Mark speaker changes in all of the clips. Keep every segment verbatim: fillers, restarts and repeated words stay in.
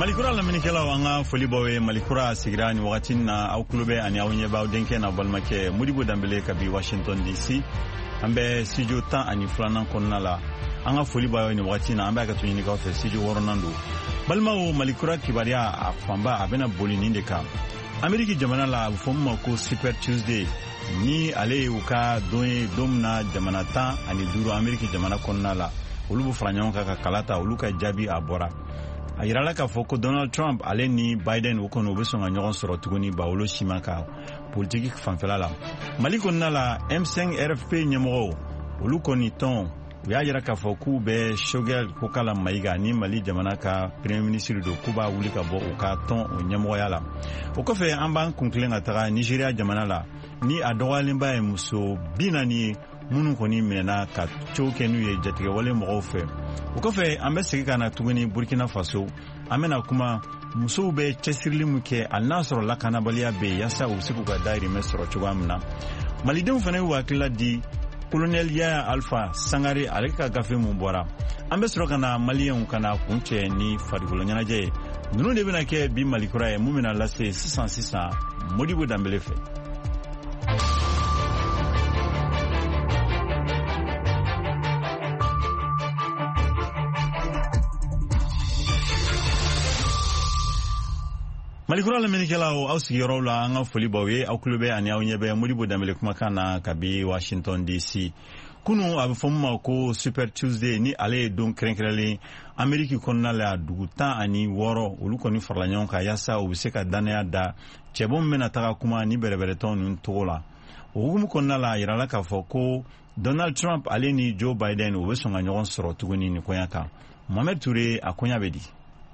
Speaker 1: Malikura la minikela wanga folibowe Malikura sigira ni wakati na au klube ani au nyeba udenke na balmake Modibo Dembele kabi Washington D C ambe studio tan ani flana konna la anga folibowe ni wakati na ambe akatu ni kafe studio woronando balma o Malikura kibaria afamba abena bolini ndeka Ameriki jamana la fomma ko Super Tuesday ni ale uka doye domna jamana tan ani duro Ameriki jamana konna la ulubu franyon ka kalata uluka jabi abora ayirala ka foko Donald Trump ale ni Biden ukono besonga nyogon soro tuguni ba olo shimaka politique fanfela la Maliko nala M cinq R F P nyemo ulukoni ton ya yira ka foko be Shogel kokala maiga ni Mali jamana ka premier ministre do Kuba wulika bo uka ton o nyemo yala ukofe amba kunklenga taga Nigeria jamana la ni adowalimba e muso binani munu koni mena ka chokenu ye jatige wale mo fe ukofe ambe sigi na tuguni Burkina Faso amena kuma muso be chesirli muke alnasro la kanabalia be yasa usiku ga dairi mesro chugamna malidem fane wakila di colonel ya Alpha Sangare aleka gafe mumbora ambe sro kana malien kana kunche ni farigulo nyanaje nunu de bina ke bi Malikura e mumina lase six cent six Modibo Dembele fe Malikura la minikela o ausigiro la anga folibowe au klube ani au nyebe Modibo Dembele kumakana kabi Washington D C kunu abifomma ko Super Tuesday ni ale don krenkrele Ameriki konna la duguta ani woro uluko ni farlanyon ka yasa ubiseka danaya da chebom mena taka kuma ni berebere ton ntola ugumu konna la irala ka foko Donald Trump ale ni Joe Biden ubesonga nyogon soro tuguni ni koyaka Mohamed Touré akonya bedi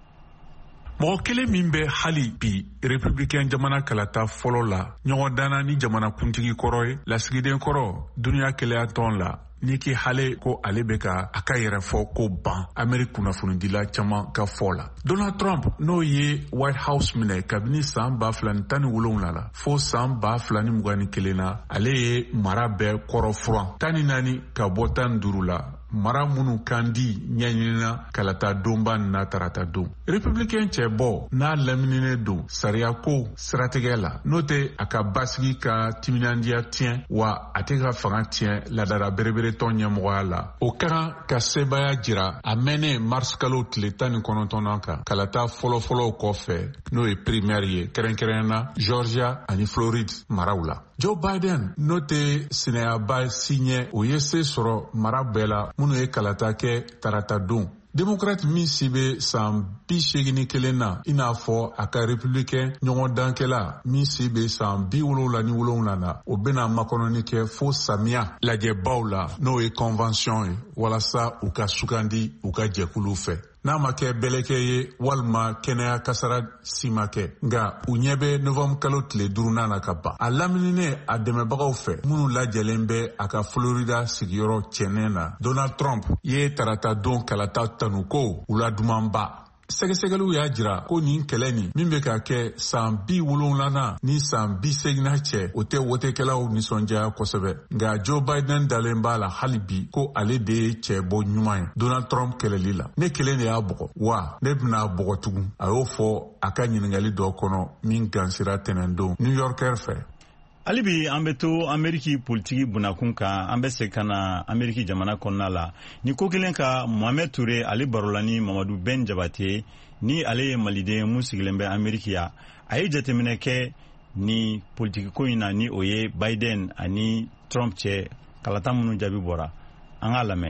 Speaker 2: mɔgɔ kelen min bɛ hali bi républicain jamana kalata fɔlɔ la ɲɔgɔn danna ni jamana kuntigi kɔrɔ ye lasigiden kɔrɔ duniya kɛlɛya tɔn la ni ki hale ko ale bɛ ka a ka yɛrɛ fɔ ko ban Ameriki kunnafonidila caman ka fɔ la Donald Trump n'o ye White House minɛ kabini san ba fila ni tan ni wolonwula la fo san ba fila ni mugan ni kelen na ale ye mara bɛɛ kɔrɔ furan tan ni naani ka bɔ tan ni duuru la mara minnu kan di ɲɛɲinina kalata donba na tarata don républicain cɛ bɔ n'a lamininen don sariya ko siratigɛ la n'o tɛ a ka basigi ka timinandiya tiɲɛ wa a tɛ ka fanga tiɲɛ ladara berebere tɔn ɲɛmɔgɔya la o ka kan ka sebaya jira a mɛnɛ mars kalo tile tan ni kɔnɔntɔnnan kan kalata fɔlɔfɔlɔw kɔfɛ n'o ye primaire ye kɛrɛnkɛrɛnna Georgia ani Floride maraw la Joe Biden n'o tɛ sinayaba si ɲɛ o ye se sɔrɔ mara bɛɛ la minnu ye kalata kɛ tarata don démocrate min si bɛ san bi seegin kelen na i n'a fɔ a ka républicain ɲɔgɔn dankɛla min si bɛ san bi wolonwula ni wolonwula na o bɛna makɔnɔni kɛ fo samiya lajɛbaw la n'o ye convention ye walasa u ka sugandi u ka jɛkulu fɛ n'a ma kɛ bɛlɛkɛ ye walima kɛnɛya kasara si ma kɛ nka u ɲɛ bɛ novembre kalo tile duurunan na ka ban a lamininen a dɛmɛbagaw fɛ minnu lajɛlen bɛ a ka Florida sigiyɔrɔ cɛnɛ na Donald Trump ye tarata don kalata tanu ko wula dumanba sɛgɛsɛgɛliw y'a jira ko nin kɛlɛ nin min bɛ ka kɛ san bi wolonwulana ni san bi seginna cɛ o tɛ wotekɛlaw nisɔndiya kosɛbɛ nka Joe Biden dalen b'a la hali bi ko ale de ye cɛ bɔ ɲuman ye Donald Trump kɛlɛli la ne kelen de y'a bɔgɔ wa ne bɛna bɔgɔ tugun a y'o fɔ a ka ɲininkali dɔ kɔnɔ min gansira tɛnɛndon New Yorker fɛ
Speaker 1: alibi an bɛ to Ameriki politiki bunakun kan an bɛ se kana Ameriki jamana kɔnɔna la ni ko kelen ka Mohamed Touré ale barolani Mamadu Ben Jabate ni ale ye maliden mun sigilen bɛ Ameriki ya a ye jateminɛ kɛ ni politiki ko in na ni o ye Biden ani Trump cɛ kalata minnu jaabi bɔra an k'a lamɛn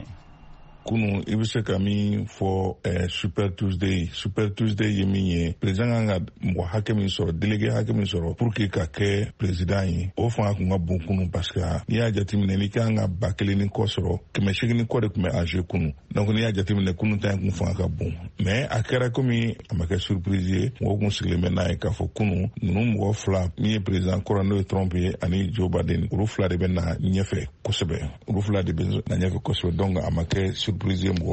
Speaker 3: kunu i bɛ se ka min fɔ eh, Super Tuesday Super Tuesday ye min ye président kan ka mɔgɔ hakɛ min sɔrɔ délégué hakɛ min sɔrɔ pour que ka kɛ président ye o fanga kun ka bon kunu parce que n'i y'a jateminɛ n'i kan ka ba kelen ni kɔ sɔrɔ kɛmɛ seegin ni kɔ de tun bɛ enjeu kunu donc n'i y'a jateminɛ kunu ta in kun fanga ka bon mais a kɛra komi a ma kɛ surprise ye mɔgɔw kun sigilen bɛ n'a ye k'a fɔ kunu ninnu mɔgɔ fila min ye président kɔrɔ n'o ye Trump ye ani Joe Biden olu fila de bɛ na ɲɛfɛ kosɛbɛ olu fila de bɛ na ɲɛfɛ kosɛbɛ donc a ma kɛ surprise ye mɔgɔw bolo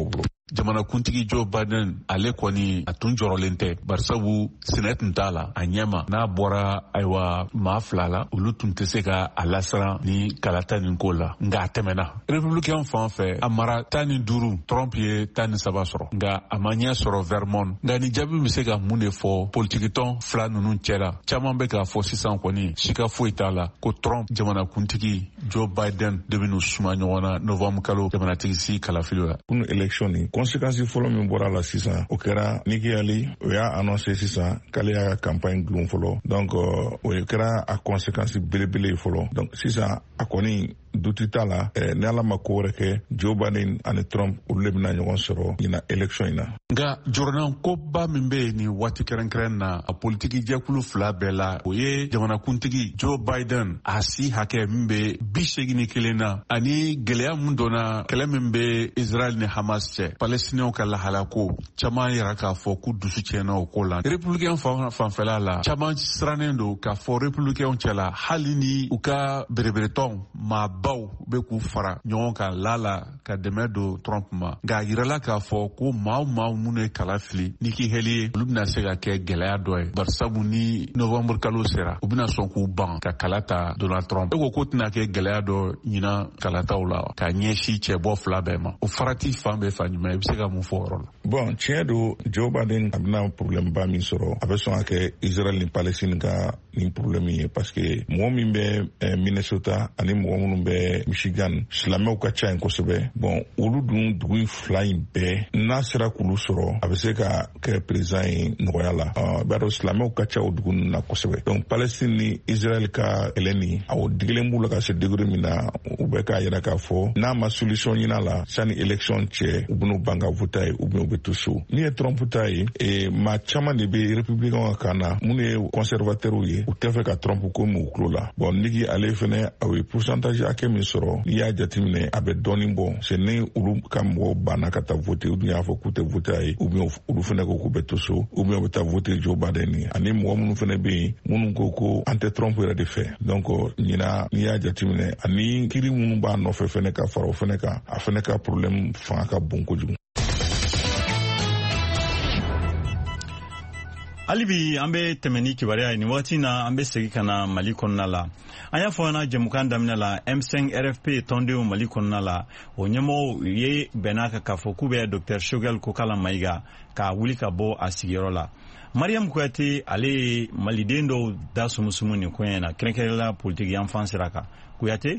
Speaker 2: jamana kuntigi Joe Biden ale kɔni a tun jɔrɔlen tɛ barisabu sɛnɛ tun t'a la a ɲɛma n'a bɔra ayiwa maa fila la olu tun tɛ se ka a lasiran ni kalata nin ko la nka a tɛmɛna républicain fan fɛ a mara tan ni duuru Trump ye tan ni saba sɔrɔ nka a ma ɲɛ sɔrɔ Vermont nka ni jaabi bɛ se ka mun de fɔ politikitɔn fila ninnu cɛla caman bɛ k'a fɔ sisan kɔni sika foyi t'a la ko Trump jamana kuntigi Joe Biden de bɛ n'u suma ɲɔgɔn na novembre kalo jamanatigi si kalafili la.
Speaker 3: Pour élection ni conséquence fɔlɔ min bɔra la sisan o kɛra Nikki Haley o y'a annoncé sisan k'ale y'a ka campagne gulon fɔlɔ donc o kɛra a conséquence belebele fɔlɔ donc sisan a kɔni duti t'a la eh, ni ala ma ko wɛrɛ kɛ Joe Biden ani Trump olu de bɛna ɲɔgɔn sɔrɔ ɲina élection in na.
Speaker 2: Nka jɔrɔnan koba min bɛ yen ni waati kɛrɛnkɛrɛn na a politiki jɛkulu fila bɛɛ la o ye jamanakuntigi Joe Biden a si hakɛ min bɛ bi segin ni kelen na ani gɛlɛya min donna kɛlɛ min bɛ Israel ni Hamas cɛ Palestinɛw ka lahala ko caman yɛrɛ k'a fɔ k'u dusu tiɲɛna o ko la. Républicain fanfɛla la caman sirannen don k'a fɔ républicain cɛla hali ni u ka bereberetɔn maa baw bɛ k'u fara ɲɔgɔn kan lala ka dɛmɛ don Trump ma nka a yirala k'a fɔ ko maa o maa minnu ye kala fili Nikki Haley olu bɛna se ka kɛ gɛlɛya dɔ ye barisabu ni novembre kalo sera u bɛna sɔn k'u ban ka kala ta Donald Trump e ko k'o tɛna kɛ gɛlɛya dɔ ɲina kalataw la ka ɲɛsin cɛbɔ fila bɛɛ ma o farati fan bɛɛ fa ɲuman i bɛ se ka mun fɔ o yɔrɔ la.
Speaker 3: Bon tiɲɛ don Joe Biden a bɛna problème ba min sɔrɔ a bɛ sɔn ka kɛ Israel ni Palestine ka nin problème ye parce que mɔgɔ min bɛ eh, Minnesota ani mɔgɔ minnu bɛ Michigan silamɛw ka ca yen kosɛbɛ bon olu dun dugu fila in bɛɛ n'a sera k'olu sɔrɔ a bɛ se ka kɛ président ye nɔgɔya la i b'a dɔn silamɛw ka ca o dugu ninnu na kosɛbɛ donc Palestine ni Israel ka kɛlɛ ni a o digilen b'u la ka se degré min na u bɛ k'a yɛrɛ k'a fɔ n'a ma solution ɲini a la sani élection cɛ u bɛn'u ban ka vote ye ou bien u bɛ to so ni ye Trump ta ye eh, maa caman de bɛ républicain ka kan na minnu ye conservateurs ye u tɛ fɛ ka Trump ko mu tulo la bon Nikki ale fɛnɛ a ye pourcentage hakɛ min sɔrɔ n'i y'a jateminɛ a bɛ dɔɔnin bɔ c'est ni olu ka mɔgɔw banna ka taa voter ou bien y'a fɔ k'u tɛ voter ye ou bien olu fɛnɛ ko k'u bɛ to so ou bien u bɛ taa voter Joe Biden ye ani mɔgɔ minnu fɛnɛ bɛ yen minnu ko ko an tɛ Trump yɛrɛ de fɛ donc ɲina n'i y'a jateminɛ ani kiiri minnu b'a nɔfɛ fɛnɛ ka fara o fɛnɛ kan a fɛnɛ ka problème fanga ka bon kojugu.
Speaker 1: hali bi an bɛ tɛmɛ ni kibaruya ye nin wagati na an bɛ segin ka na Mali kɔnɔna la an y'a fɔ an na jɛmukan daminɛ la M cinq R F P tɔndenw Mali kɔnɔna la o ɲɛmɔgɔw ye bɛnna kan k'a fɔ k'u bɛ Dr Choguel Kokala Mayiga k'a wuli ka bɔ a sigiyɔrɔ la. Mariam Kuyate ale ye maliden dɔw da sumusumu nin ko in na kɛrɛnkɛrɛnla politiki yan fan sira kan. Kuyate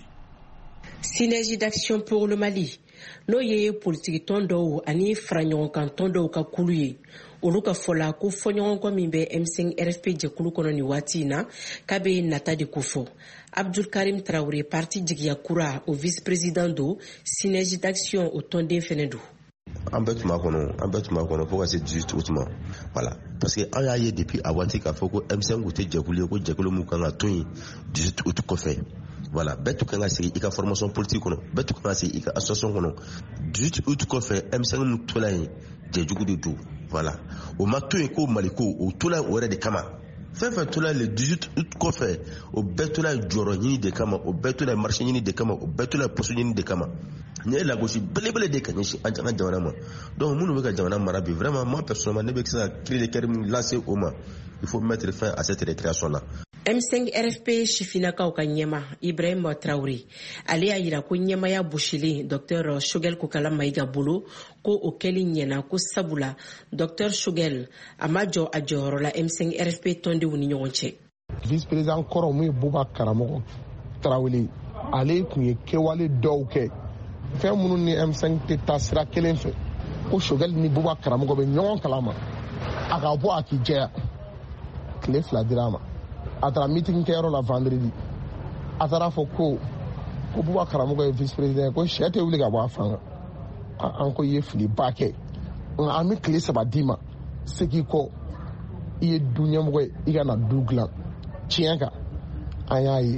Speaker 4: Synergie d'action pour le Mali n'o ye politiki tɔn dɔw ani faraɲɔgɔnkan tɔn dɔw ka kulu ye olu ka fɔla ko fɔɲɔgɔnkɔ min bɛ M cinq R F P jɛkulu kɔnɔ ni waati in na k'a bɛ nata de ko fɔ. Abdul Karim Traoré parti jigiya kura o vice-président do Synergie d'action o tɔnden fɛnɛ do.
Speaker 5: An bɛɛ tun b'a kɔnɔ an bɛɛ tun b'a kɔnɔ fo ka se dix-huit août ma voilà parce que an y'a ye depuis a waati k'a fɔ ko M cinq tɛ jɛkulu ye ko jɛkulu mun kan ka to yen dix-huit août kɔfɛ voilà bɛɛ tun kan ka segin i ka formation politique kɔnɔ bɛɛ tun kan ka segin i ka association kɔnɔ dix-huit août kɔfɛ M cinq mun tola yen jɛjugu de do voilà o ma to yen ko Mali ko o tola yen o yɛrɛ de kama fɛn fɛn tola yen le dix-huit août kɔfɛ o bɛɛ tola yen jɔyɔrɔ ɲini de kama o bɛɛ tola yen marché ɲini de kama o bɛɛ tola yen poste ɲini de kama ni ye lagosi belebele de ka ɲɛsin an ka jamana ma donc minnu bɛ ka jamana mara bi vraiment moi personnellement ne bɛ se ka cri de cœur min lancer o ma il faut mettre fin à cette récréation là.
Speaker 4: M cinq R F P sifinakaw ka ɲɛma Ibrahima Traoré ale y'a yira ko ɲɛmaya bosilen Dr Choguel Kokala Mayiga bolo ko o kɛli ɲɛna ko sabula Dr Choguel a ma jɔ a jɔyɔrɔ la M cinq R F P tɔndenw ni ɲɔgɔn cɛ.
Speaker 6: Vice président kɔrɔ mun ye Buba Karamɔgɔ Traoré ale tun ye kɛwale dɔw kɛ fɛn minnu ni M cinq tɛ taa sira kelen fɛ ko Choguel ni Buba Karamɔgɔ bɛ ɲɔgɔn kalama a ka bɔ a k'i jɛya tile fila dira a ma. A taara meeting kɛyɔrɔ la vendredi a taara fɔ ko ko Buba Karamɔgɔ ye vice président ko sɛ tɛ wuli ka bɔ a fanga an ko i ye fili ba kɛ nka an bɛ tile saba d'i ma segin kɔ i ye du ɲɛmɔgɔ ye i ka na du dilan tiɲɛ kan an y'a ye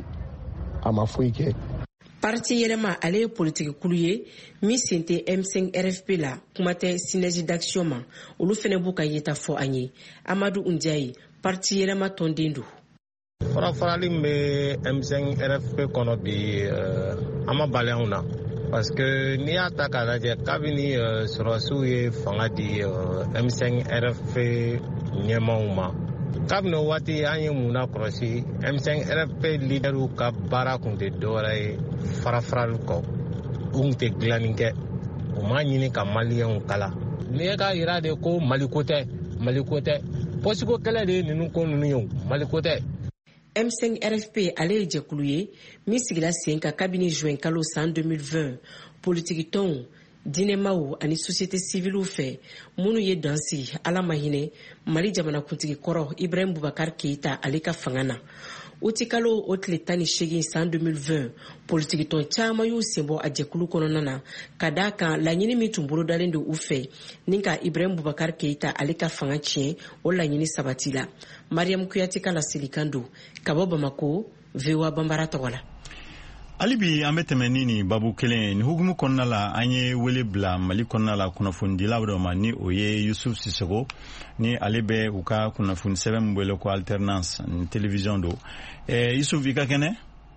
Speaker 6: a ma foyi kɛ.
Speaker 4: Parti yɛlɛma ale ye politiki kulu ye min sen tɛ M cinq R F P la kuma tɛ Synergie d'action ma olu fɛnɛ b'u ka yeta fɔ an ye. Amadu Ndiaye parti yɛlɛma tɔnden do.
Speaker 7: Fara farali min bɛ M cinq R F P kɔnɔ bi an ma bali anw na parce que n'i y'a ta k'a lajɛ kabini sɔrɔsiw ye fanga di M cinq R F P ɲɛmaaw ma kabini o waati an ye mun na kɔlɔsi M cinq R F P leaderw ka baara kun tɛ dɔwɛrɛ ye farafarali kɔ u kun tɛ dilanni kɛ u m'a ɲini ka maliyɛnw kala n'i ye k'a yira de ko Mali ko tɛ Mali ko tɛ posiko kɛlɛ de ye ninnu ko ninnu ye Mali ko tɛ.
Speaker 4: M cinq R F P ale ye jɛkulu ye min sigila sen kan kabini juin kalo san deux mille vingt politiki tɔnw diinɛmaw ani société civile fɛ minnu ye dan sigi ala ma hinɛ Mali jamanakuntigi kɔrɔ Ibrahim Boubacar Keïta ale ka fanga na o ti kalo o tile tan ni seegin san deux mille vingt politiki tɔn caman y'u senbɔ a jɛkulu kɔnɔna na ka d'a kan laɲini min tun bolodalen don u fɛ ni ka Ibrahim Boubacar Keïta ale ka fanga tiɲɛ o laɲini sabati la. Mariam Kuyate ka lasilikan don ka bɔ Bamako V O A Banbara tɔgɔ la.
Speaker 1: Alibi an bɛ tɛmɛ ni ni babu kelen ni hukumu kɔnɔna la an ye wele bila Mali kɔnɔna la kunnafonidilaw dɔ ma ni o ye Yusuf Sisoko ni ale bɛ u ka kunnafoni sɛbɛn min wele ko alternance ni télévision do. Eh, Yusuf i ka kɛnɛ?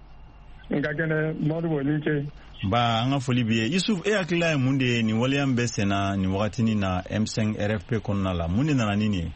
Speaker 8: N ka kɛnɛ Modibo ni ce.
Speaker 1: Ba an ka foli bi ye. Yusuf e hakilila ye mun de ye nin waleya bɛ senna nin wagatini na M cinq R F P kɔnɔna la mun de nana ni nin ye?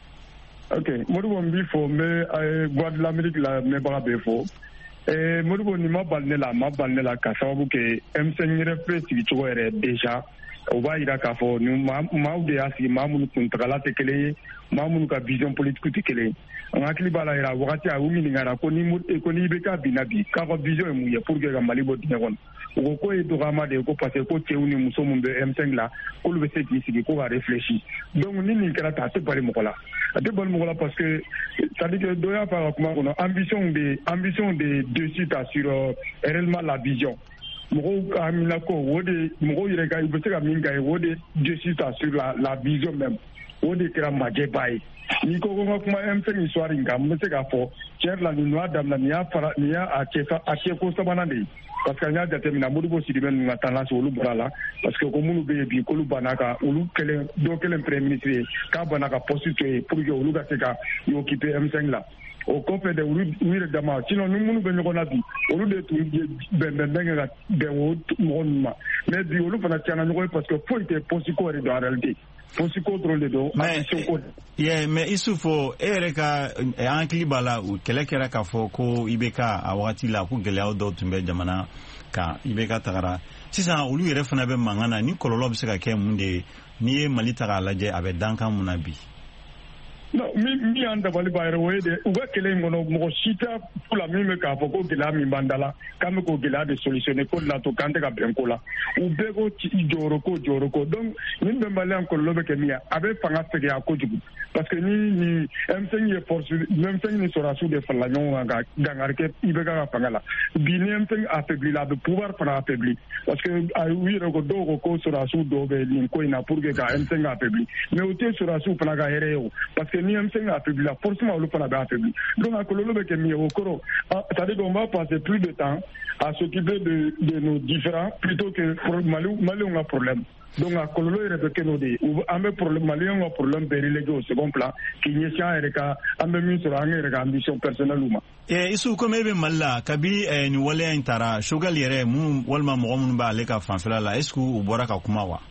Speaker 8: Ok, Modibo n b'i fo n bɛ Voix de l'Amérique la mɛnbaga bɛɛ fo. Eh, Modibo ni ma bali ne la ma bali ne la ka sababu kɛ M cinq R F P sigicogo yɛrɛ déjà o b'a yira k'a fɔ ni maaw de y'a sigi maa minnu kuntagala tɛ kelen ye maa minnu ka vision politique tɛ kelen ye an hakili b'a la yɛrɛ wagati a y'u ɲininkara ko ni ko ni bɛ k'a binna bi k'a ka vision ye mun ye pour que ka Mali bɔ dingɛ kɔnɔ u ko k'o ye dɔgɔyama de ye ko parce que ko cɛw ni muso minnu bɛ M cinq la k'olu bɛ se k'i sigi ko ka réfléchir donc ni nin kɛra tan a tɛ bali mɔgɔ la a tɛ bali mɔgɔ la parce que ça dit que dɔ y'a fɔ a ka kuma kɔnɔ ambition de ambition de dessus ta sur réellement la vision mɔgɔw ka hamina ko o de mɔgɔw yɛrɛ ka u bɛ se ka min k'a ye o de dessus ta sur la la vision même o de kɛra majɛba ye n'i ko ko n ka kuma M cinq histoire in kan n bɛ se k'a fɔ tiɲɛ la nin y'a daminɛ nin y'a fara nin y'a a kɛ a kɛko sabanan de ye parce que n y'a jateminɛ Modibo Sidibé ninnu ka tendance olu bɔra la parce que ko minnu bɛ yen bi k'olu banna ka olu kelen dɔ kelen premier ministre ye k'a banna ka poste to yen pour que olu ka se ka i occuper M cinq la o kɔfɛ de olu yɛrɛ dama sinon ni minnu bɛ ɲɔgɔn na bi olu de tun ye bɛnbɛn bɛn kɛ ka bɛn o mɔgɔ ninnu ma mais bi olu fana tiɲɛna ɲɔgɔn ye parce que foyi tɛ poste ko yɛrɛ don en réalité poste ko dɔrɔn de don ambition ko.
Speaker 1: Yeah, mais Issoufou e yɛrɛ ka an hakili b'a la kɛlɛ kɛra k'a fɔ ko I B K a wagati la ko gɛlɛyaw dɔw tun bɛ jamana kan I B K tagara sisan olu yɛrɛ fana bɛ mankan na ni kɔlɔlɔ bɛ se ka kɛ mun de ye n'i ye Mali ta k'a lajɛ a bɛ dankan mun na bi.
Speaker 8: Non, min y'an dabali b'a yɛrɛ o ye de u bɛ kɛlɛ in kɔnɔ mɔgɔ si tɛ fu la min bɛ k'a fɔ ko gɛlɛya min b'an da la k'an bɛ k'o gɛlɛya de solutionner ko de la to k'an tɛ ka bɛn ko la u bɛɛ ko jɔyɔrɔ ko jɔyɔrɔ ko donc nin bɛnbaliya kɔlɔlɔ bɛ kɛ min ye a bɛ fanga fɛgɛya kojugu parce que ni ni M cinq ye force M cinq ni sɔrɔdasiw de farala ɲɔgɔn kan ka dankari kɛ I B K ka fanga la bi ni M cinq affaibli la a bɛ pouvoir fana affaibli parce que u yɛrɛ ko dɔw ko ko sɔrɔdasiw dɔw bɛ nin ko in na pour que ka M cinq affaibli mais o tɛ sɔrɔdasiw fana ka hɛrɛ ye o parce que ni M cinq affaibli la forcément olu fana bɛ affaibli donc a kɔlɔlɔ bɛ kɛ min ye o kɔrɔ c'est-à-dire qu'on va passer plus de temps à s'occuper de de nos différends plutôt que Mali Maliens ka problème donc a kɔlɔlɔ yɛrɛ bɛ kɛ n'o de ye an bɛ problème Maliens ka problème bɛɛ relégué au second plan k'i ɲɛsin an yɛrɛ ka an bɛ min sɔrɔ an yɛrɛ ka ambition personnelle ma.
Speaker 1: Eh, Isu comme e bɛ Mali la kabi eh, ni waleya in taara Choguel yɛrɛ mun walima mɔgɔ minnu b'ale ka fanfɛla la est-ce que u bɔra ka kuma wa?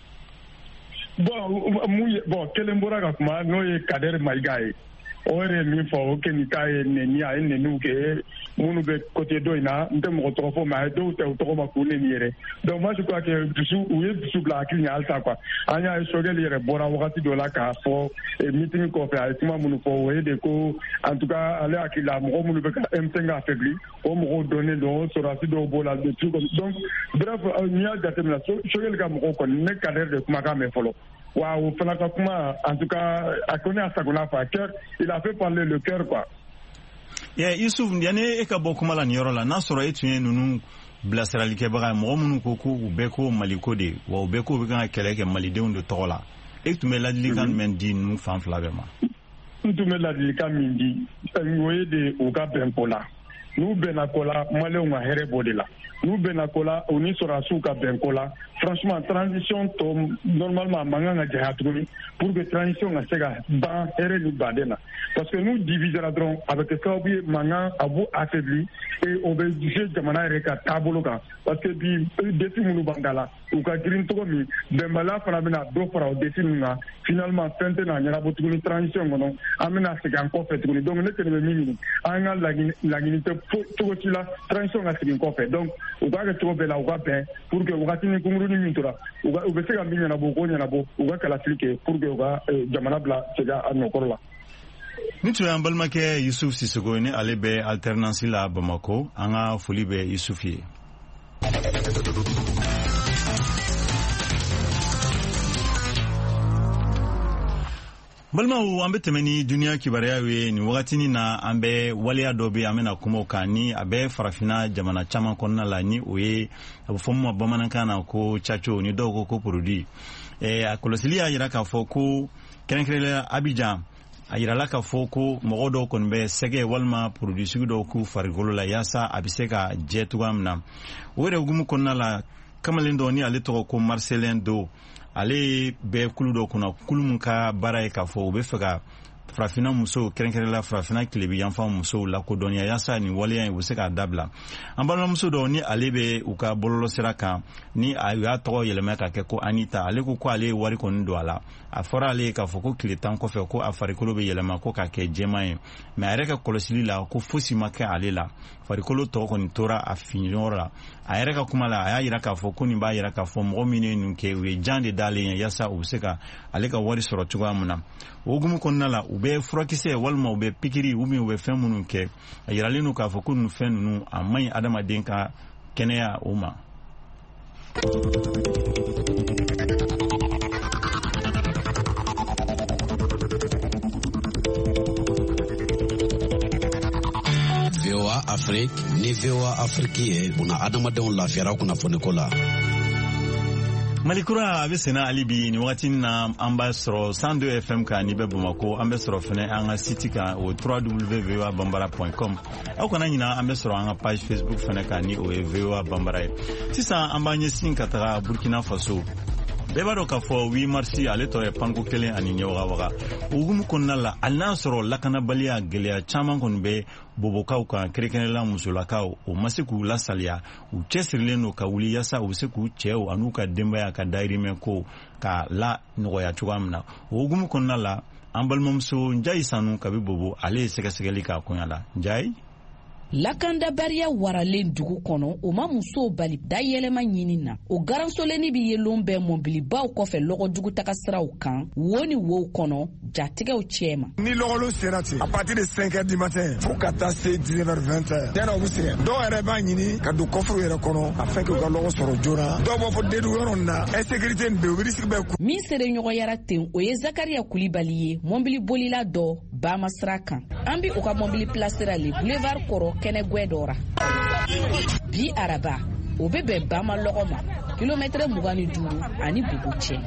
Speaker 8: Bon mun ye bon kelen bɔra ka kuma n'o ye Kader Maïga ye. O yɛrɛ ye min fɔ o kɛ nin k'a ye nɛni a ye nɛniw kɛ minnu bɛ côté dɔ in na n tɛ mɔgɔ tɔgɔ fɔ mais a ye dɔw ta u tɔgɔ ma k'u nɛni yɛrɛ donc moi je crois que dusu u ye dusu bila hakili ɲɛ halisa quoi an y'a ye Choguel yɛrɛ bɔra wagati dɔ la k'a fɔ meeting kɔfɛ a ye kuma minnu fɔ o ye de ko en tout cas ale hakili la mɔgɔ minnu bɛ ka M cinq affaibli o mɔgɔw dɔnnen don sɔrɔdasi dɔw b'o la de tout comme donc bref n'i y'a jateminɛ Choguel ka mɔgɔw kɔni ne Kader de kumakan mɛn fɔlɔ. Wa o fana ka kuma en tout cas a kɔni a sagona fa cœur il a fait parler le cœur quoi.
Speaker 1: Yeah, Yusuf yani e ka bɔ kuma la nin yɔrɔ la n'a sɔrɔ e tun ye ninnu bilasiralikɛbaga ye mɔgɔ minnu ko ko u bɛɛ ko Maliko de wa u bɛɛ ko u bɛ kan ka kɛlɛ kɛ malidenw de tɔgɔ la e tun bɛ ladilikan jumɛn di ninnu fan fila bɛɛ ma?
Speaker 8: N tun bɛ ladilikan min di o ye de u ka bɛn ko la n'u bɛnna ko la Maliens ka hɛrɛ b'o de la n'u bɛnna ko la u ni sɔrɔdasiw ka bɛn ko la franchement transition to normalement manganga jaya tuguni pour que transition nga sega ban ere ni badena parce que nous divisera dron avec ça bi manga abu affaibli et on veut juger jamana reka taboloka parce que bi défi munu bangala ou ka green to mi bembala fana bina do fara o défi nga finalement tente na nyara botuguni transition ngono amena sega encore fait tuguni donc ne tene mini anga la la unité to to la transition nga sega encore fait donc ou ka to bela ou ka ben pour que ou ka tini kunguru ni mintura ou ka ou be sega minya na bo ko nya na bo ou ka kala flike pour que ou ka jamana bla sega anokorola.
Speaker 1: Ni tun y'an balimakɛ Yusuf Sisoko ni ale bɛ alternance la Bamako an ka foli bɛ Yusuf ye. Balimaw an bɛ tɛmɛ ni duniya kibaruyaw ye ni wagatinin na an bɛ waleya dɔ bɛ an bɛna kuma o kan ni a bɛ farafina jamana caman kɔnɔna la ni o ye a bɛ fɔ min ma bamanankan na ko caco ni dɔw ko ko produit a kɔlɔsili y'a jira k'a fɔ ko kɛrɛnkɛrɛnnenya Abidjan a yirala k'a fɔ ko mɔgɔ dɔw kɔni bɛ sɛgɛ walima produit sugu dɔw k'u farikolo la yaasa a bɛ se ka jɛ cogoya min na o yɛrɛ hukumu kɔnɔna la kamalen dɔ ni ale tɔgɔ ko Marcelin Do ale bɛ kulu dɔ kɔnɔ kulu min ka baara ye k'a fɔ u bɛ fɛ ka farafina musow kɛrɛnkɛrɛnla farafina tilebi yanfan musow lakodɔnniya yaasa nin waleya in u bɛ se k'a dabila an balimamuso dɔw ni ale bɛ u ka bɔlɔlɔsira kan ni a y'a tɔgɔ yɛlɛma ka kɛ ko Anita ale ko ko ale ye wari kɔni don a la a fɔra ale ye k'a fɔ ko tile tan kɔfɛ ko a farikolo bɛ yɛlɛma ko k'a kɛ jɛman ye mɛ a yɛrɛ ka kɔlɔsili la ko fosi ma kɛ ale la farikolo tɔgɔ kɔni tora a fiɲɛyɔrɔ la a yɛrɛ ka kuma la a y'a yira k'a fɔ ko nin b'a yira k'a fɔ mɔgɔ minnu ye nin kɛ u ye jan de d'ale ye yaasa u bɛ se ka ale ka wari sɔrɔ cogoya min na o hukumu kɔnɔna la u bɛ furakisɛ walima u bɛ pikiri ou bien u bɛ fɛn minnu kɛ a yiralen don k'a fɔ ko nin fɛn ninnu a man ɲi adamaden ka kɛnɛya o ma.
Speaker 9: V O A Afrique ni V O A Afrique ye buna adamadenw lafiyara kunnafoniko la.
Speaker 1: Malikura a bɛ sɛnɛ hali bi ni wagati na an b'a sɔrɔ cent deux F M kan ni bɛ Bamako an bɛ sɔrɔ fɛnɛ an ka site kan o w w w point v o a bambara point com aw kana ɲina an bɛ sɔrɔ an ka page Facebook fɛnɛ kan ni o ye V O A Bambara ye sisan an b'an ɲɛsin ka taga Burkina Faso bɛɛ b'a dɔn k'a fɔ huit mars ale tɔgɔ ye panko kelen ani ɲɛwaga o hukumu kɔnɔna la hali n'a sɔrɔ lakanabaliya gɛlɛya caman kɔni bɛ bobokaw kan kɛrɛnkɛrɛnnenya musolakaw o ma se k'u lasaliya u cɛsirilen don ka wuli yaasa u bɛ se k'u cɛw an'u ka denbaya ka dayirimɛ ko ka la nɔgɔya cogoya min na o hukumu kɔnɔna la an balimamuso Njayi Sanu kabi Bobo ale ye sɛgɛsɛgɛli k'a koɲa la Njayi.
Speaker 10: Lakandabariya waralen dugu kɔnɔ o ma musow bali dayɛlɛma ɲini na o garansoleni bi yelon bɛ mobilibaw kɔfɛ lɔgɔjugu taga siraw kan wo ni wo kɔnɔ jatigɛw cɛma
Speaker 11: ni lɔgɔlu sera ten à partir de cinq heures du matin fo ka taa se dix-neuf heures vingt heures tɛna u bɛ sɛgɛn dɔw yɛrɛ b'a ɲini ka don kɔfuru yɛrɛ kɔnɔ afin que u ka lɔgɔ sɔrɔ joona dɔw b'a fɔ dedu yɔrɔ nin na insécurité nin bɛ u bɛ risque bɛ ku
Speaker 10: min sere ɲɔgɔnyara ten o ye Zakariya Kulibali ye mobili bolila dɔ Bama sira kan an bi u ka mobili placera le boulevard kɔrɔ kɛnɛ gwɛ dɔ ra bi araba o bɛ bɛn Bama lɔgɔ ma kilomètre mugan ni duuru ani Bobo cɛ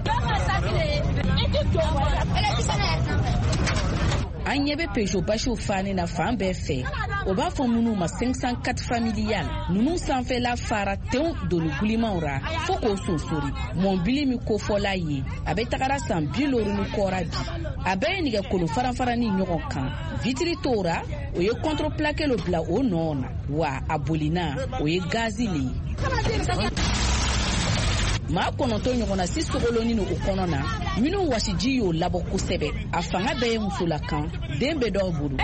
Speaker 10: an ɲɛ bɛ Peugeot basiw fani na fan bɛɛ fɛ o b'a fɔ minnu ma cinq cent quatre familial ninnu sanfɛla fara tenw doni gulimanw ra fo k'o sonsori mɔbili min kofɔla ye a bɛ tagara san bi loru ni kɔra bi a bɛɛ ye nɛgɛ kolon faranfara ni ɲɔgɔn kan vitiri tora o ye contreplaqué lo bila o nɔ na wa a bolina o ye gazi le ye maa kɔnɔntɔn ɲɔgɔnna si sogoloni ni o kɔnɔ na minnu wasiji y'o labɔ kosɛbɛ a fanga bɛɛ ye musolakan den bɛ dɔw bolo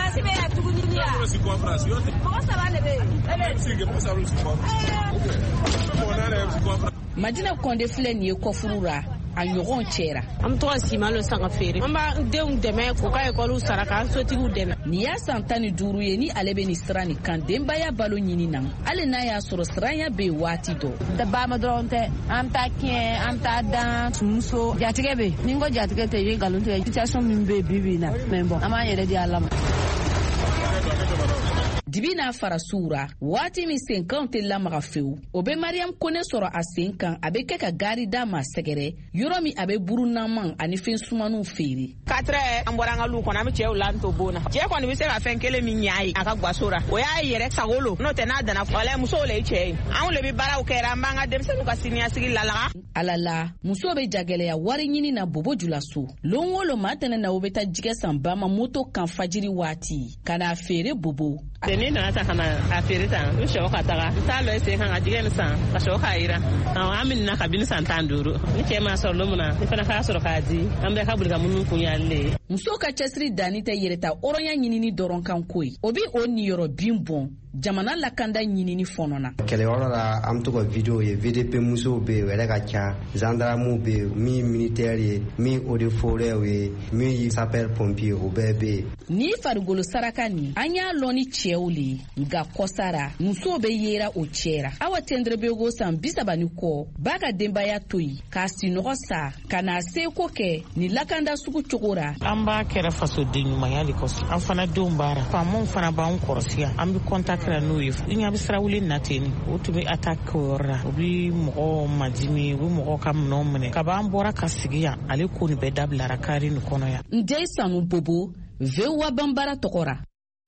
Speaker 10: Madina Konde filɛ nin ye kɔfuru ra a ɲɔgɔn cɛra
Speaker 12: an tɔgɔ Simalo san ka feere an b'a denw dɛmɛ k'u ka ekɔliw sara k'an sotigiw dɛmɛ
Speaker 10: nin y'a san tan ni duuru ye ni ale bɛ nin sira nin kan denbaya balo ɲini na hali n'a y'a sɔrɔ siranya bɛ yen waati dɔ
Speaker 12: dabama dɔrɔn tɛ an ta tiɲɛ an ta dan muso jatigɛ bɛ ni n ko jatigɛ tɛ i bɛ nkalon tigɛ situation min bɛ yen bi bi in na mɛ bon an b'an yɛrɛ di Ala ma
Speaker 10: dibi n'a fara suura waati min sen kan tɛ lamaga fewu o bɛ Mariam Kone sɔrɔ a sen kan a bɛ kɛ ka gari d'a ma sɛgɛrɛ yɔrɔ min a bɛ burunaman ani fɛn sumaniw feere.
Speaker 13: Katre an bɔra an ka lu kɔnɔ an bɛ cɛw la to bona cɛ kɔni bɛ se ka fɛn kelen min ɲa ye a ka gwasora o y'a yɛrɛ sagolo n'o tɛ n'a dana fɔlɛ musow le cɛ ye anw le bɛ baaraw kɛra an b'an ka denmisɛnninw ka siniɲɛsigi lalaga.
Speaker 10: Alala muso bɛ jagɛlɛya wari ɲini na bobo julaso lon o lon maa tɛnɛ na o bɛ taa jigɛ san ba ma moto kan fajiri waati ka n'a feere bobo.
Speaker 14: Ni nana ta kana a feere tan n sɛw ka taga n t'a lɔ sen kan ka jigɛ ni san ka sɛw k'a yira an bɛ na kabini san tan duuru ni cɛ ma sɔrɔ don min na ne fana k'a sɔrɔ k'a di an bɛɛ ka boli ka munun kun y'ale.
Speaker 10: Muso ka cɛsiri danni tɛ yɛrɛta hɔrɔnya ɲinini dɔrɔn kan ko ye o bi o niyɔrɔ bin bɔn jamana lakanda ɲinini fɔnɔ na.
Speaker 15: Kɛlɛyɔrɔ la an bɛ to ka video ye V D P musow bɛ yen o yɛrɛ ka ca gendarmew bɛ yen min militaire ye min eau de forêt ye min sapeur pompier o bɛɛ bɛ yen.
Speaker 10: Ni farigolo saraka nin an y'a lɔn ni cɛw le ye nka kɔsara musow bɛ yera o cɛra Awa Tendre bɛ go san bi saba ni kɔ b'a ka denbaya to yen k'a sinɔgɔ sa ka n'a seko kɛ ni lakanda sugu cogo ra.
Speaker 16: An b'a kɛra fasoden ɲumanya de kɔsɔ an fana denw baara faamaw fana b'an kɔrɔsiya an bɛ contact la n'o ye ni a bɛ sirawuli nateni o tun bɛ attaque o yɔrɔ la o bɛ mɔgɔ majimi o bɛ mɔgɔ ka minɛnw minɛ ka b'an bɔra ka sigi yan ale ko nin bɛɛ dabilara kari nin kɔnɔ yan.
Speaker 10: Nde Sanu Bobo V O A Banbara tɔgɔra.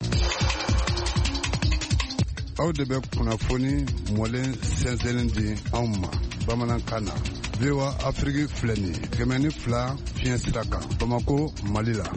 Speaker 17: Aw de bɛ kunnafoni mɔlen sɛnsɛnnin di anw ma bamanankan na. V O A Afrique filɛ nin ye kɛmɛ ni fila fiɲɛ sira kan Bamako Mali la.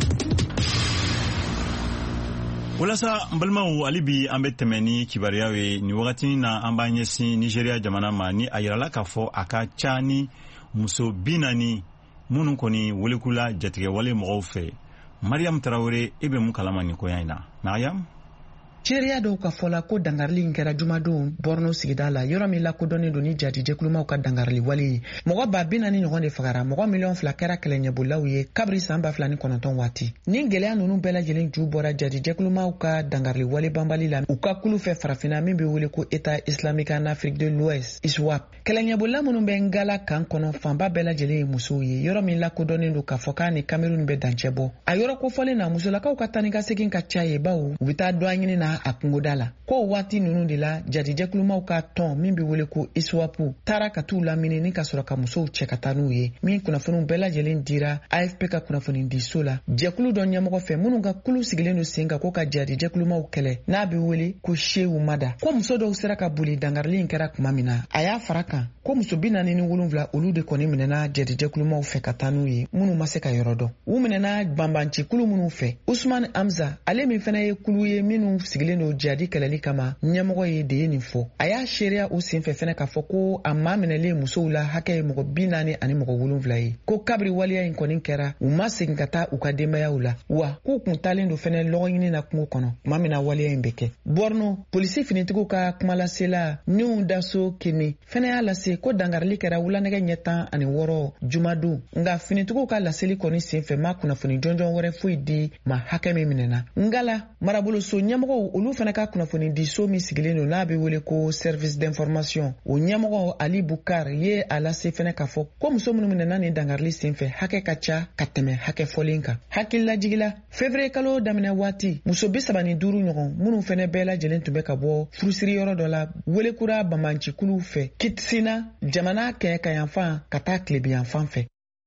Speaker 1: Walasa n balimaw hali bi an bɛ tɛmɛ ni kibaruyaw ye ni wagati na an b'an ɲɛsin Nigeria jamana ma ni a yirala k'a fɔ a ka ca ni muso bi naani minnu kɔni welekula jatigɛwale mɔgɔw fɛ. Mariam Tarawele e bɛ mun kalama nin koya in na Mariam?
Speaker 18: Seereya dɔw ka fɔla ko dangarili in kɛra jumadon Borno sigida la yɔrɔ min lakodɔnnen don ni jadi jɛkulumaw ka dangarili wale ye. Mɔgɔ ba bi naani ɲɔgɔn de fagara mɔgɔ miliyɔn fila kɛra kɛlɛɲɛbolaw ye kabiri san ba fila ni kɔnɔntɔn waati. Ni gɛlɛya ninnu bɛɛ lajɛlen ju bɔra jadi jɛkulumaw ka dangarili wale banbali la u ka kulu fɛ farafina min bɛ wele ko État islamique en Afrique de l'Ouest I S W A P. Kɛlɛɲɛbola minnu bɛ Ngala kan kɔnɔ fanba bɛɛ lajɛlen ye musow ye yɔrɔ min lakodɔnnen don k'a fɔ k'a ni Cameroun bɛ dancɛ bɔ. A yɔrɔ kofɔlen na musolakaw ka taa ni ka segin ka ca ye bawo u bɛ taa dɔ ɲini na a kungoda la ko waati ninnu de la jadi jɛkulumaw ka tɔn min bɛ wele ko I S W A P taara ka t'u lamini ni ka sɔrɔ ka musow cɛ ka taa n'u ye min kunnafoniw bɛɛ lajɛlen dira A F P ka kunnafoni di so la jɛkulu dɔ ɲɛmɔgɔ fɛ minnu ka kulu sigilen don sen kan ko ka jadi jɛkulumaw kɛlɛ n'a bɛ wele ko Shehu Mada ko muso dɔw sera ka boli dangarili in kɛra tuma min na a y'a fara kan ko muso bi naani ni wolonwula olu de kɔni minɛna jadi jɛkulumaw fɛ ka taa n'u ye minnu ma se ka yɔrɔ dɔn u minɛna banbanci kulu minnu fɛ Usman Amza ale min fana ye kulu ye minnu sigilen don jadi kɛlɛli kama ɲɛmɔgɔ ye de ye nin fɔ a y'a seereya u senfɛ fɛnɛ k'a fɔ ko a maa minɛlen musow la hakɛ ye mɔgɔ bi naani ani mɔgɔ wolonwula ye ko kabiri waleya in kɔni kɛra u ma segin ka taa u ka denbayaw la wa k'u kun talen don fɛnɛ lɔgɔ ɲini na kungo kɔnɔ tuma min na waleya in bɛ kɛ Borno polisi finitigiw ka kumalasela Niw Daso Kene fɛnɛ y'a lase ko dangarili kɛra wulanɛgɛ ɲɛ tan ani wɔɔrɔ jumadon nka finitigiw ka laseli kɔni senfɛ ma kunnafoni jɔnjɔn wɛrɛ foyi di ma hakɛ min minɛna Ngala maraboloso ɲɛmɔgɔw olu fɛnɛ ka kunnafoni di so min sigilen don n'a bɛ wele ko service d'information o ɲɛmɔgɔ Ali Bukar ye a lase fɛnɛ k'a fɔ ko muso minnu minɛna ni dangarili senfɛ hakɛ ka ca ka tɛmɛ hakɛ fɔlen kan hakililajigila février kalo daminɛ waati muso bi saba ni duuru ɲɔgɔn minnu fɛnɛ bɛɛ lajɛlen tun bɛ ka bɔ furusiri yɔrɔ dɔ la welekura banbancikulu fɛ Kitsina jamana kɛɲɛ ka yanfan ka taa tilebi yanfan fɛ.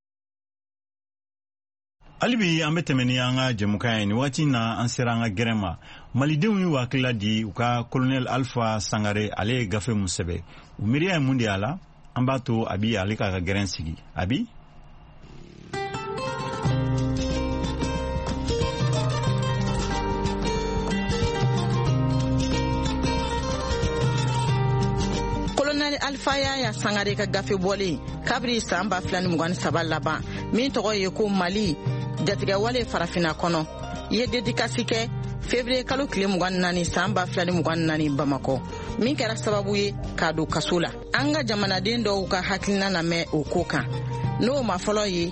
Speaker 1: Alibi an bɛ tɛmɛ ni an ka jɛmukan ye ni waati na an sera an ka gɛrɛn ma malidenw y'u hakilila di u ka colonel Alpha Sangare ale ye gafe mun sɛbɛ u miiriya ye mun de y'a la an b'a to Abi ale k'a ka gɛrɛn sigi Abi.
Speaker 19: Colonel Alpha Yaya Sangare ka gafe bɔlen kabiri san ba fila ni mugan ni saba laban min tɔgɔ ye ko Mali jatigɛwale farafina kɔnɔ ye dédicace kɛ février kalo tile mugan ni naani san ba fila ni mugan ni naani Bamakɔ min kɛra sababu ye k'a don kaso la an ka jamanaden dɔw ka hakilina lamɛn o ko kan n'o ma fɔlɔ ye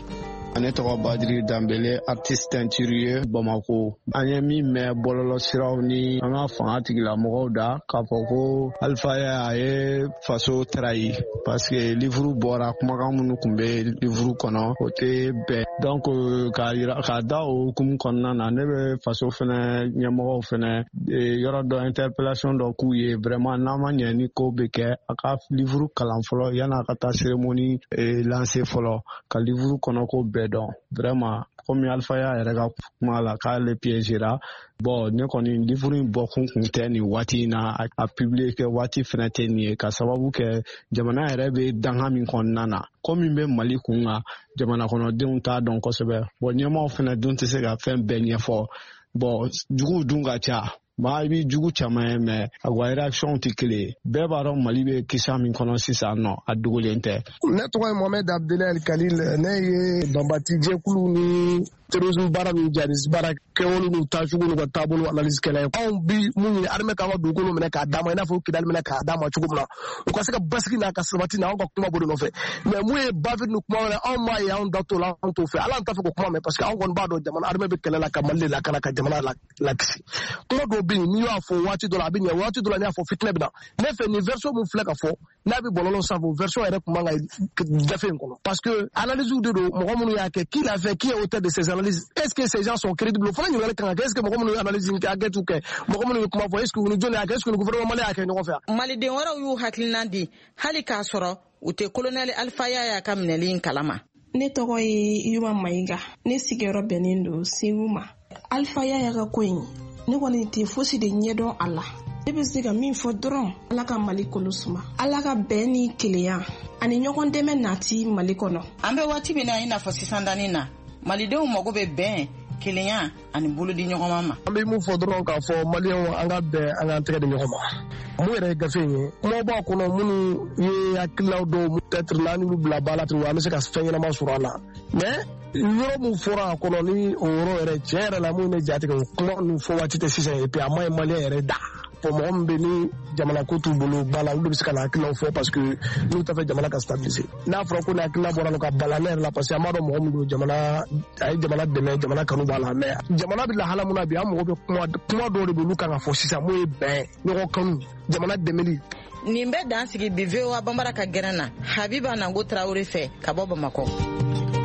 Speaker 20: ne tɔgɔ Badiri Dambele, artiste teinturier Bamako. An ye min mɛn bɔlɔlɔ siraw ni an ka fanga tigilamɔgɔw da k'a fɔ ko Alpha a ye faso trahi parce que livre bɔra kumakan minnu tun bɛ livre kɔnɔ o tɛ bɛn donc k'a yira k'a da o hukumu kɔnɔna na ne bɛ faso fana ɲɛmɔgɔw fana yɔrɔ dɔ interpellation dɔ k'u ye vraiment n'a ma ɲɛ ni ko bɛ kɛ a ka livre kalan fɔlɔ yan'a ka taa cérémonie lancer fɔlɔ ka livre kɔnɔ ko bɛɛ dɔn vraiment comme Alpha yɛrɛ ka kuma la k'ale piégera bon ne kɔni livre in bɔ kun kun tɛ nin waati in na a publier kɛ waati fana tɛ nin ye ka sababu kɛ jamana yɛrɛ bɛ danga min kɔnɔna na ko min bɛ Mali kun kan jamana kɔnɔdenw t'a dɔn kosɛbɛ bon ɲɛmaaw fana dun tɛ se ka fɛn bɛɛ ɲɛfɔ bon juguw dun ka ca maa i bɛ jugu caman ye mɛ a wa réaction tɛ kelen bɛɛ b'a dɔn Mali bɛ kisa min kɔnɔ sisan nɔ a dogolen tɛ.
Speaker 6: Ne tɔgɔ ye Mohamed Abdelaye Kalil, ne ye banbati jɛkulu ni terrorisme baara ni jihadiste baara kɛwale n'u taacogo n'u ka taabolo analyse kɛla ye. Anw bi mun ɲini armée k'an ka dugukolo minɛ k'a d'a ma i n'a fɔ Kidali minɛ k'a d'a ma cogo min na u ka se ka basigi n'a ka sabati n'a anw ka kuma bolo nɔfɛ mais mun ye bavure ni kuma wɛrɛ anw m'a ye anw da t'o la anw t'o fɛ ala an t'a fɛ k'o kuma mɛn parce que anw kɔni b'a dɔn jamana armée bɛ kɛlɛ la ka Mali de lakana ka jamana lakisi kuma dɔw bɛ yen n'i y'a fɔ waati dɔ la a bɛ ɲɛ waati dɔ la n'i y'a fɔ fitinɛ bɛ na ne fɛ nin version mun filɛ ka fɔ n'a bɛ bɔlɔlɔ sanfɛ o version yɛrɛ tun man ka gafe in kɔnɔ parce que analyse de don mɔgɔ minnu y'a kɛ qui l'a fait qui est auteur de ces analyses est-ce que ces gens sont crédibles fana ɲininkali kan ka kɛ est-ce que mɔgɔ minnu ye analyse kɛ hakɛtu kɛ mɔgɔ minnu ye kuma fɔ est-ce que u ni jɔn y'a kɛ est-ce que gouvernement Mali y'a kɛ ɲɔgɔn fɛ yan.
Speaker 19: Maliden wɛrɛw y'u hakilina di hali k'a sɔrɔ u tɛ colonel Alpha Yaya ka minɛli in kalama.
Speaker 21: Ne tɔgɔ ye Yuma Mayiga, ne sigiyɔrɔ bɛnnen don Segu ma. Alpha Yaya ka ko in ne kɔni tɛ fosi de ɲɛdɔn a la. Ne bɛ se ka min fɔ dɔrɔn Ala ka Mali kolo suma, Ala ka bɛn ni kelenya ani ɲɔgɔn dɛmɛ nati Mali kɔnɔ.
Speaker 19: An bɛ waati min na i n'a fɔ sisan dani na Malidenw mago bɛ bɛn kelenya ani bolo di ɲɔgɔn ma.
Speaker 6: An bɛ mun fɔ dɔrɔn k'a fɔ Maliyɛnw an ka bɛn an k'an tɛgɛ di ɲɔgɔn ma. Mun yɛrɛ ye gafe in ye kuma b'a kɔnɔ minnu ye hakililaw dɔw peut-être n'an y'olu bila ba la ten an bɛ se ka fɛn ɲɛnama sɔrɔ a la mais yɔrɔ mun fɔra a kɔnɔ ni o yɔrɔ yɛrɛ tiɲɛ yɛrɛ la mun ye ne jatigɛ o kuma ninnu fɔ waati tɛ sisan et puis a ma ye Maliyɛn yɛrɛ da. Pour mɔgɔ min bɛ ni jamana ko t'u bolo ba la olu de bɛ se ka na hakililaw fɔ parce que n'u t'a fɛ jamana ka stabiliser n'a fɔra ko ni hakilila bɔra ka bala ne yɛrɛ la parce que an b'a dɔn mɔgɔ min don jamana a ye jamana dɛmɛ jamana kanu b'a la mais jamana bɛ lahala mun na bi an mago bɛ kuma kuma dɔw de bɛ olu kan ka fɔ sisan mun ye bɛn ɲɔgɔn kanu jamana dɛmɛli.
Speaker 19: Nin bɛ dan sigi bi V O A Banbara ka gɛrɛn na Habiba Nango Traoré fɛ ka bɔ Bamakɔ.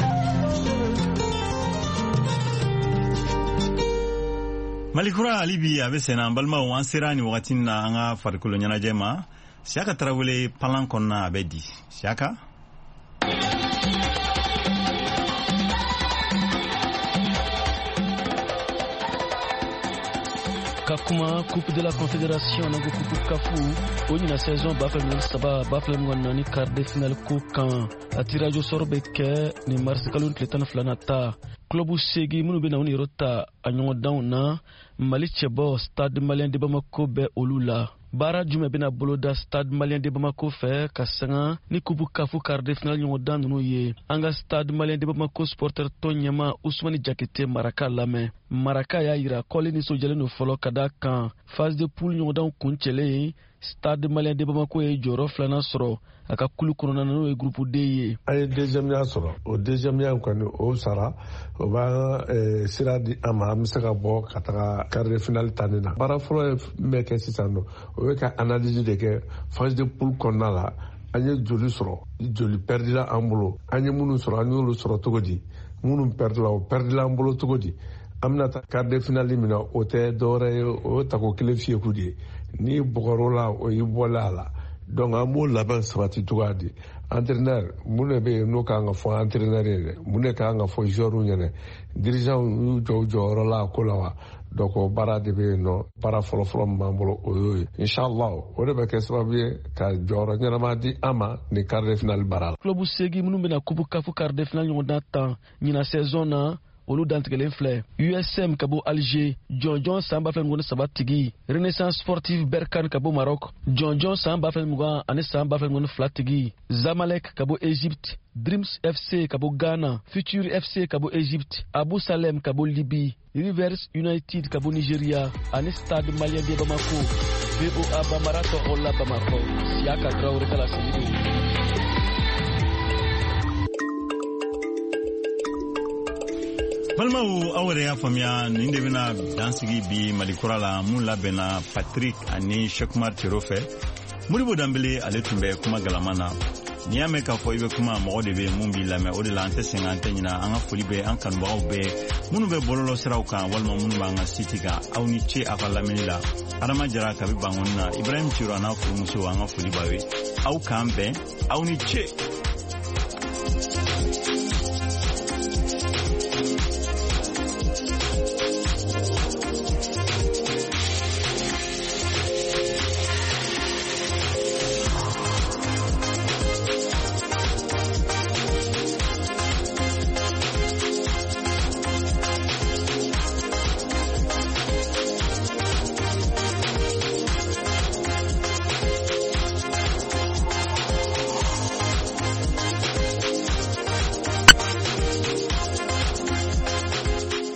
Speaker 1: Malikura alibi a bɛ senna an balimaw an sera ni wagati na an ka farikolo ɲɛnajɛ ma Siyaka Tarawele palan kɔnɔna a bɛ di Siyaka.
Speaker 22: Ka kuma Coupe de la Confédération nango Coupe Kafu o ɲina saison ba fila saba ba fila ɲɔgɔn naani quart de finale ko kan a tirage au sort bɛ kɛ ni mars kalo tile tan ni fila na ta clubu segi minnu bɛ na u ni yɔrɔ ta a ɲɔgɔndanw na Mali cɛbɔ Stade Malien de Bamako bɛ olu la. Baara jumɛn bɛna boloda Stade Malien de Bamako fɛ ka sanga ni Coupe Kafu quart de finale ɲɔgɔndan ninnu ye an ka Stade Malien de Bamako supporter tɔn ɲɛma Ousmane Jakite Maraka lamɛn. Maraka y'a yira kɔli nisɔndiyalen don fɔlɔ ka da kan phase de poule ɲɔgɔndanw kuncɛlen Stade Malien de Bamako ye jɔyɔrɔ filanan sɔrɔ a ka kulu kɔnɔna na n'o ye groupe D ye.
Speaker 23: An ye deuxième ya sɔrɔ o deuxième ya kɔni o sara o b'a sira di an ma an bɛ se ka bɔ ka taga quart de finale tanni na. Baara fɔlɔ ye min bɛ kɛ sisan nɔ o ye ka analyse de kɛ phase de poule kɔnɔna la an ye joli sɔrɔ joli perdila an bolo an ye minnu sɔrɔ an y'olu sɔrɔ cogo di minnu perdila o perdila an bolo cogo di an bɛna taa quart de finale min na o tɛ dɔwɛrɛ ye o ye tako kelen fiyeku de ye n'i bɔgɔrɔ la o y'i bɔla a la donc an b'o labɛn sabati cogoya di entraîneur mun de bɛ yen n'o kan ka fɔ entraîneur ye dɛ mun de kan ka fɔ joueur ɲɛna dirigeant y'u jɔ u jɔyɔrɔ la a ko la wa donc o baara de bɛ yen nɔ baara fɔlɔfɔlɔ min b'an bolo o y'o ye inshallah o de bɛ kɛ sababu ye ka jɔyɔrɔ ɲɛnama di an ma ni quart de finale baara la.
Speaker 22: Club segi minnu bɛna Coupe Kafu quart de finale ɲɔgɔndan tan ɲina saison na olu dantigɛlen filɛ U S M ka bɔ Alger jɔnjɔn san ba fila ni saba tigi Renaissance Sportive Berkane ka bɔ Maroc jɔnjɔn san ba fila ni mugan ani san ba fila ni fila tigi Zamalek ka bɔ Egypte Dreams F C ka bɔ Ghana Future F C ka bɔ Egypte Abu Salem ka bɔ Libye Rivers United ka bɔ Nigeria ani Stade Malien de Bamako V O A Banbara tɔ o la Bamako Siyaka Traoré ka la selido.
Speaker 1: Balmaw awre ya famia ninde bina dansigi bi malikura la mun labena Patrick ani Shekmar Tirofe Modibo Dambele ale tumbe kuma galamana ni ame ka fo ibe kuma mo de be mun bi lame o de la ante cinquante nyina anga foli be an kan bawo be munu be bololo siraw kan walma munu ba nga sitiga aw ni che afala menila adama jara ka bi bangonna Ibrahim Tiro na fu muso anga foli bawe aw kan be aw ni che